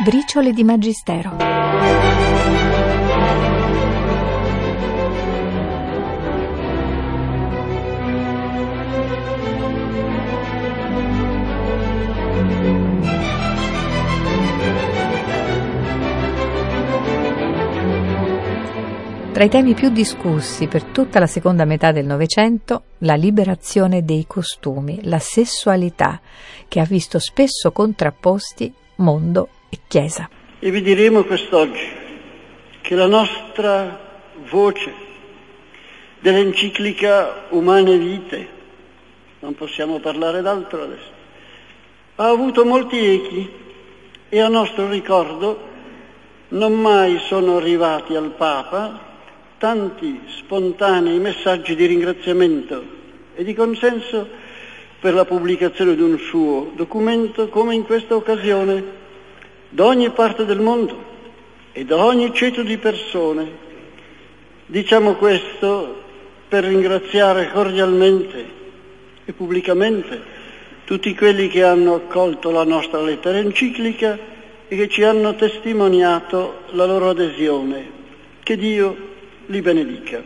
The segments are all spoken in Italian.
Briciole di Magistero. Tra i temi più discussi per tutta la seconda metà del Novecento, la liberazione dei costumi, la sessualità, che ha visto spesso contrapposti mondo e Chiesa. E vi diremo quest'oggi che la nostra voce dell'enciclica Umane Vitae, non possiamo parlare d'altro adesso, ha avuto molti echi e a nostro ricordo non mai sono arrivati al Papa tanti spontanei messaggi di ringraziamento e di consenso per la pubblicazione di un suo documento come in questa occasione da ogni parte del mondo e da ogni ceto di persone. Diciamo questo per ringraziare cordialmente e pubblicamente tutti quelli che hanno accolto la nostra lettera enciclica e che ci hanno testimoniato la loro adesione. Che Dio li benedica.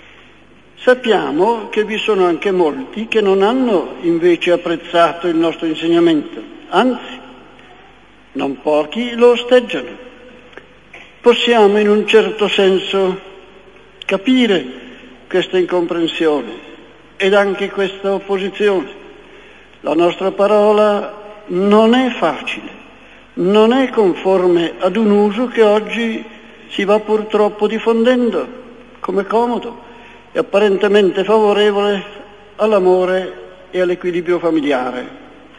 Sappiamo che vi sono anche molti che non hanno invece apprezzato il nostro insegnamento, anzi, non pochi lo osteggiano. Possiamo in un certo senso capire questa incomprensione ed anche questa opposizione. La nostra parola non è facile, non è conforme ad un uso che oggi si va purtroppo diffondendo come comodo e apparentemente favorevole all'amore e all'equilibrio familiare.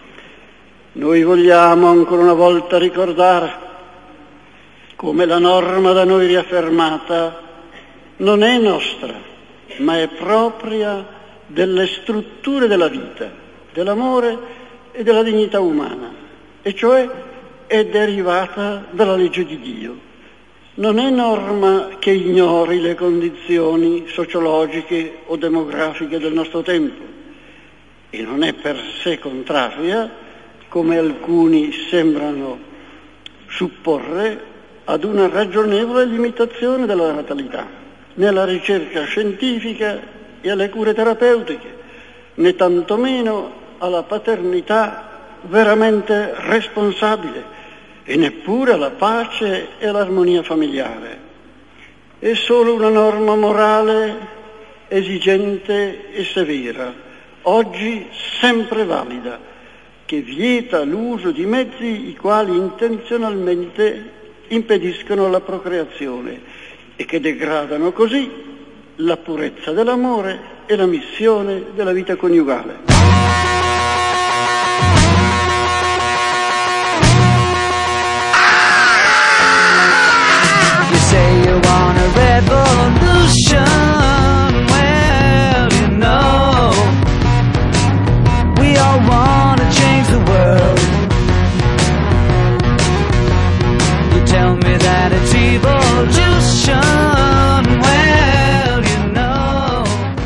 Noi vogliamo ancora una volta ricordare come la norma da noi riaffermata non è nostra, ma è propria delle strutture della vita, dell'amore e della dignità umana, e cioè è derivata dalla legge di Dio. Non è norma che ignori le condizioni sociologiche o demografiche del nostro tempo e non è per sé contraria, come alcuni sembrano supporre, ad una ragionevole limitazione della natalità, né alla ricerca scientifica e alle cure terapeutiche, né tantomeno alla paternità veramente responsabile, e neppure alla pace e all'armonia familiare. È solo una norma morale esigente e severa, oggi sempre valida, che vieta l'uso di mezzi i quali intenzionalmente impediscono la procreazione e che degradano così la purezza dell'amore e la missione della vita coniugale. Say you want a revolution, well, you know, we all want to change the world. You tell me that it's evolution, well, you know.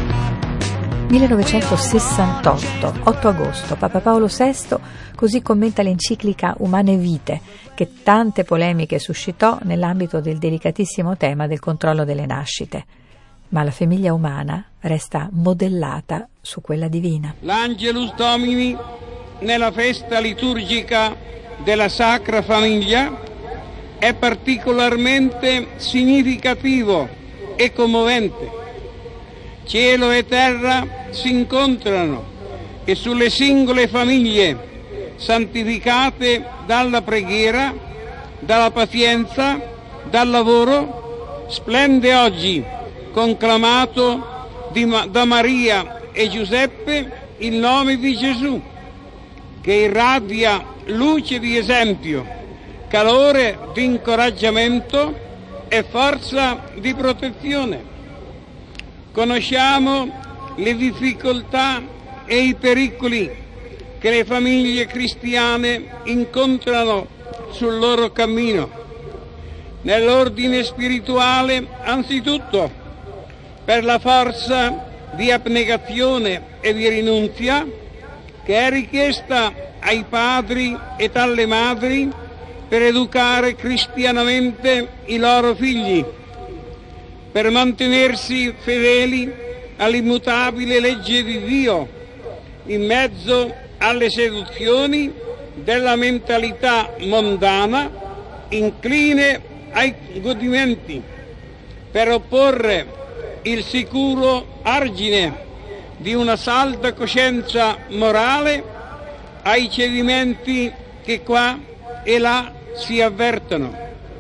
1968, 8 agosto, Papa Paolo VI così commenta l'enciclica Humane Vitae, che tante polemiche suscitò nell'ambito del delicatissimo tema del controllo delle nascite. Ma la famiglia umana resta modellata su quella divina. L'Angelus Domini nella festa liturgica della Sacra Famiglia è particolarmente significativo e commovente. Cielo e terra si incontrano e sulle singole famiglie santificate dalla preghiera, dalla pazienza, dal lavoro, splende oggi, conclamato da Maria e Giuseppe, il nome di Gesù, che irradia luce di esempio, calore di incoraggiamento e forza di protezione. Conosciamo le difficoltà e i pericoli che le famiglie cristiane incontrano sul loro cammino. Nell'ordine spirituale, anzitutto, per la forza di abnegazione e di rinunzia che è richiesta ai padri e alle madri per educare cristianamente i loro figli, per mantenersi fedeli all'immutabile legge di Dio in mezzo alle seduzioni della mentalità mondana incline ai godimenti, per opporre il sicuro argine di una salda coscienza morale ai cedimenti che qua e là si avvertono.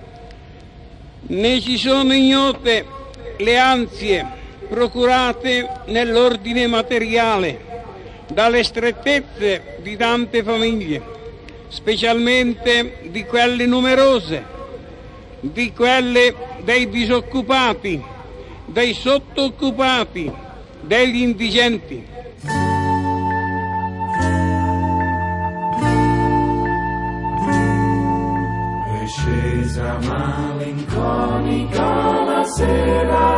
Ne ci sono ignote le ansie procurate nell'ordine materiale dalle strettezze di tante famiglie, specialmente di quelle numerose, di quelle dei disoccupati, dei sottooccupati, degli indigenti. È scesa malinconica la sera,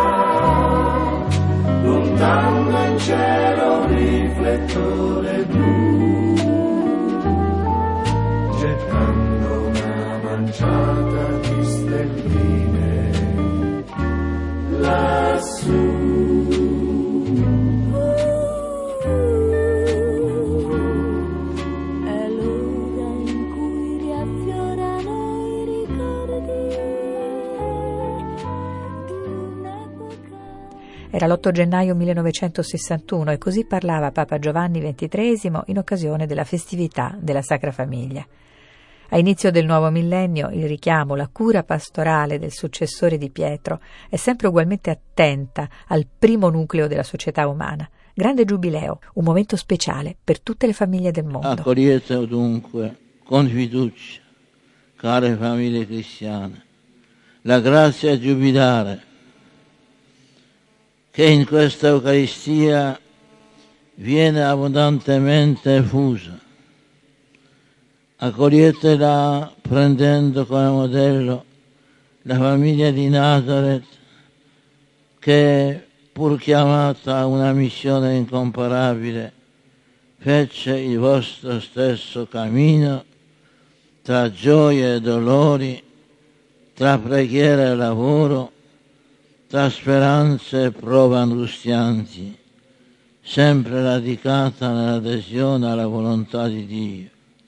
lontano in cielo riflettore blu, gettando una manciata di stelline lassù. È l'ora in cui riaffiorano i ricordi di un'epoca. Era l'8 gennaio 1961 e così parlava Papa Giovanni XXIII in occasione della festività della Sacra Famiglia. A inizio del nuovo millennio il richiamo, la cura pastorale del successore di Pietro è sempre ugualmente attenta al primo nucleo della società umana. Grande giubileo, un momento speciale per tutte le famiglie del mondo. Accogliete dunque con fiducia, care famiglie cristiane, la grazia giubilare che in questa Eucaristia viene abbondantemente effusa. Accoglietela prendendo come modello la famiglia di Nazareth che, pur chiamata a una missione incomparabile, fece il vostro stesso cammino tra gioie e dolori, tra preghiera e lavoro, tra speranze e prove angustianti, sempre radicata nell'adesione alla volontà di Dio.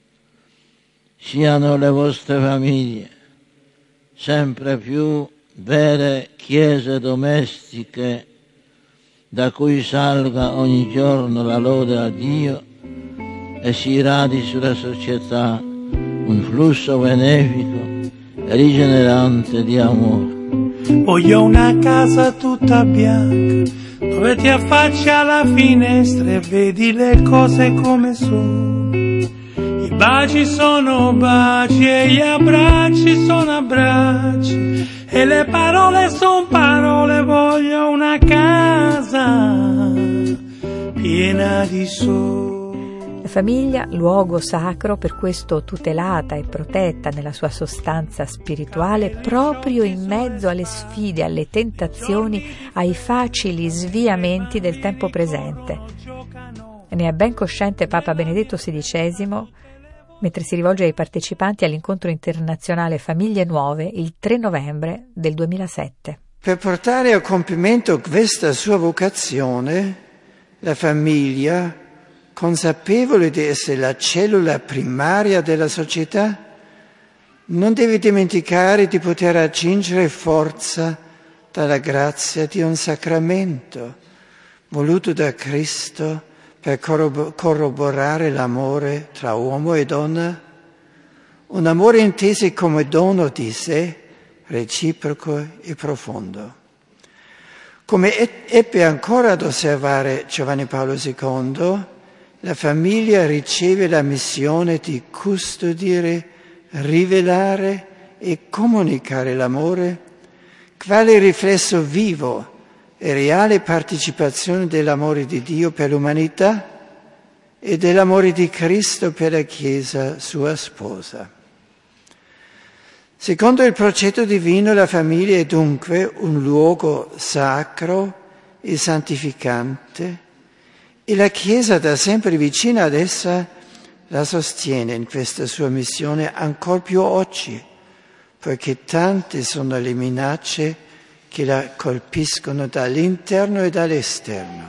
Siano le vostre famiglie sempre più vere chiese domestiche da cui salga ogni giorno la lode a Dio e si irradi sulla società un flusso benefico e rigenerante di amore. Voglio una casa tutta bianca, dove ti affacci alla finestra e vedi le cose come sono. I baci sono baci e gli abbracci sono abbracci e le parole sono parole. Voglio una casa piena di sole. La famiglia, luogo sacro, per questo tutelata e protetta nella sua sostanza spirituale, proprio in mezzo alle sfide, alle tentazioni, ai facili sviamenti del tempo presente. E ne è ben cosciente Papa Benedetto XVI, mentre si rivolge ai partecipanti all'incontro internazionale Famiglie Nuove il 3 novembre del 2007. Per portare a compimento questa sua vocazione, la famiglia, consapevole di essere la cellula primaria della società, non deve dimenticare di poter aggiungere forza dalla grazia di un sacramento voluto da Cristo per corroborare l'amore tra uomo e donna, un amore inteso come dono di sé, reciproco e profondo. Come ebbe ancora ad osservare Giovanni Paolo II, la famiglia riceve la missione di custodire, rivelare e comunicare l'amore, quale riflesso vivo e reale partecipazione dell'amore di Dio per l'umanità e dell'amore di Cristo per la Chiesa, sua sposa. Secondo il progetto divino, la famiglia è dunque un luogo sacro e santificante, e la Chiesa, da sempre vicina ad essa, la sostiene in questa sua missione ancor più oggi, poiché tante sono le minacce che la colpiscono dall'interno e dall'esterno.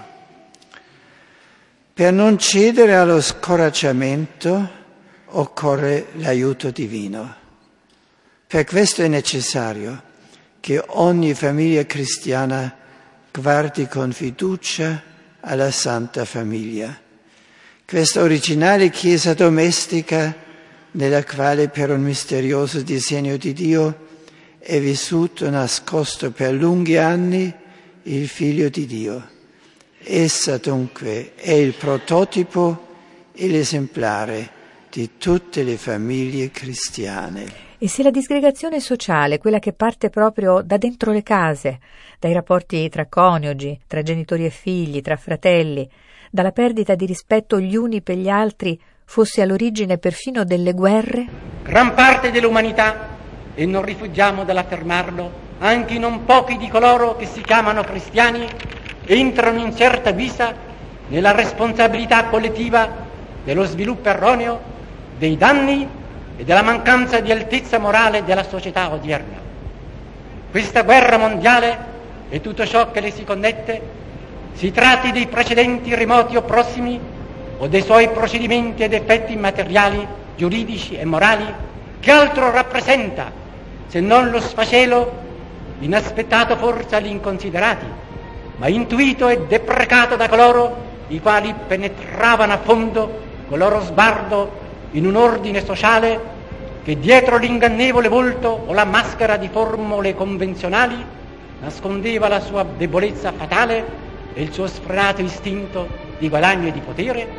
Per non cedere allo scoraggiamento occorre l'aiuto divino. Per questo è necessario che ogni famiglia cristiana guardi con fiducia alla Santa Famiglia, questa originale chiesa domestica nella quale per un misterioso disegno di Dio è vissuto nascosto per lunghi anni il Figlio di Dio. Essa dunque è il prototipo e l'esemplare di tutte le famiglie cristiane. E se la disgregazione sociale, quella che parte proprio da dentro le case, dai rapporti tra coniugi, tra genitori e figli, tra fratelli, dalla perdita di rispetto gli uni per gli altri, fosse all'origine perfino delle guerre? Gran parte dell'umanità, e non rifugiamo dall'affermarlo, anche non pochi di coloro che si chiamano cristiani, entrano in certa vista nella responsabilità collettiva dello sviluppo erroneo, dei danni e della mancanza di altezza morale della società odierna. Questa guerra mondiale e tutto ciò che le si connette, si tratti dei precedenti remoti o prossimi o dei suoi procedimenti ed effetti materiali, giuridici e morali, che altro rappresenta se non lo sfacelo, inaspettato forse agli inconsiderati, ma intuito e deprecato da coloro i quali penetravano a fondo col loro sguardo in un ordine sociale che dietro l'ingannevole volto o la maschera di formule convenzionali nascondeva la sua debolezza fatale e il suo sfrenato istinto di guadagno e di potere?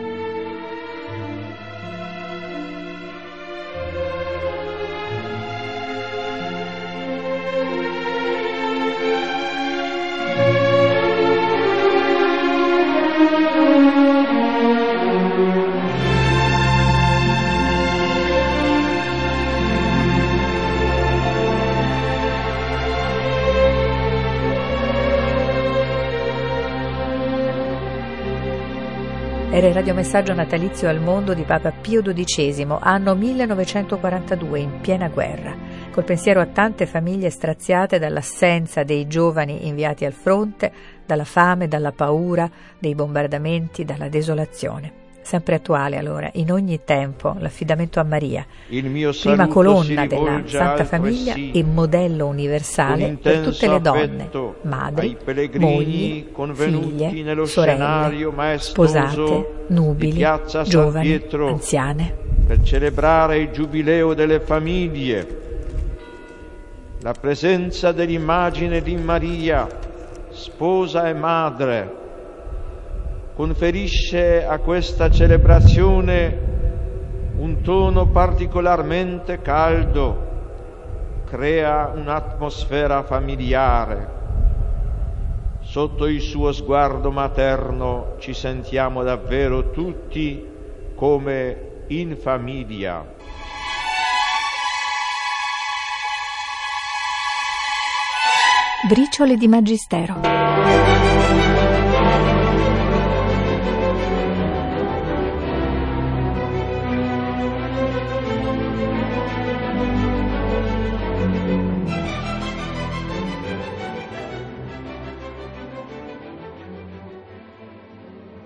Era il radiomessaggio natalizio al mondo di Papa Pio XII, anno 1942, in piena guerra, col pensiero a tante famiglie straziate dall'assenza dei giovani inviati al fronte, dalla fame, dalla paura, dei bombardamenti, dalla desolazione. Sempre attuale allora, in ogni tempo, l'affidamento a Maria, prima colonna della Santa Famiglia e modello universale per tutte le donne, madri, mogli, figlie, sorelle, sposate, nubili, giovani, anziane. Per celebrare il giubileo delle famiglie, la presenza dell'immagine di Maria, sposa e madre, conferisce a questa celebrazione un tono particolarmente caldo, crea un'atmosfera familiare. Sotto il suo sguardo materno ci sentiamo davvero tutti come in famiglia. Briciole di Magistero.